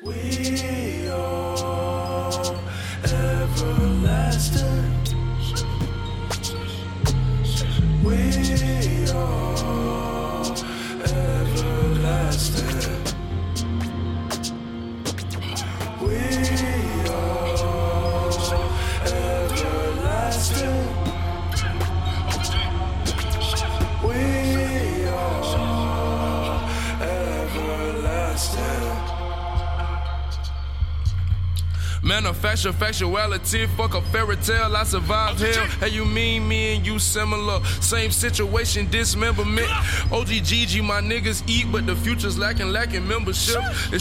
We are everlasting. We are everlasting. We are everlasting. We are everlasting. Manufacture factuality, fuck a fairy tale, I survived hell. Hey, you mean me and you similar? Same situation, dismemberment. OG Gigi, my niggas eat, but the future's lacking membership.